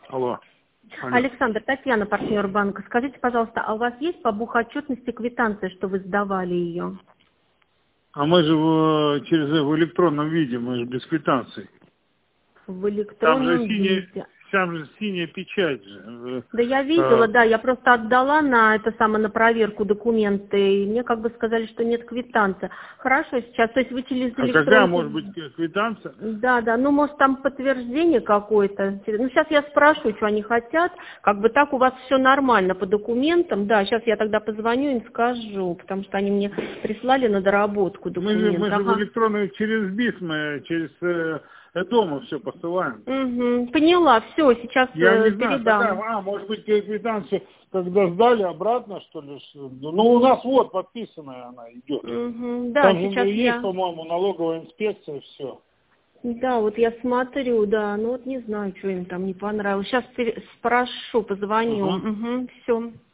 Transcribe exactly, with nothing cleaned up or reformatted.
Алло. Алло. Александр, Татьяна, партнер банка. Скажите, пожалуйста, а у вас есть по бухотчетности квитанция, что вы сдавали ее? А мы же в, через в электронном виде, мы же без квитанций. В Там же электронном синяя, виде. там же синяя печать же. Да я А, видела, да, я просто отдала на это самое, на проверку документы, и мне как бы сказали, что нет квитанции. Хорошо, сейчас, то есть вы через а какая электронку... может быть квитанция? Да, да, ну может там подтверждение какое-то. Ну сейчас я спрошу, что они хотят. Как бы так у вас все нормально по документам. Да, сейчас я тогда позвоню им скажу, потому что они мне прислали на доработку Мы же, мы документ. же в Ага. электронной через БИС, мы через э, дома все посылаем. Угу, поняла, все, сейчас Я не э, знаю, какая, передам. а, может быть, квитанция, когда сдали обратно, что ли? что- Ну, у нас вот подписанная она идет. Угу, да, Там же сейчас есть, я... по-моему, налоговая инспекция, все. Да, вот я смотрю, да, ну вот не знаю, что им там не понравилось. Сейчас спрошу, позвоню. Ага. Угу, все.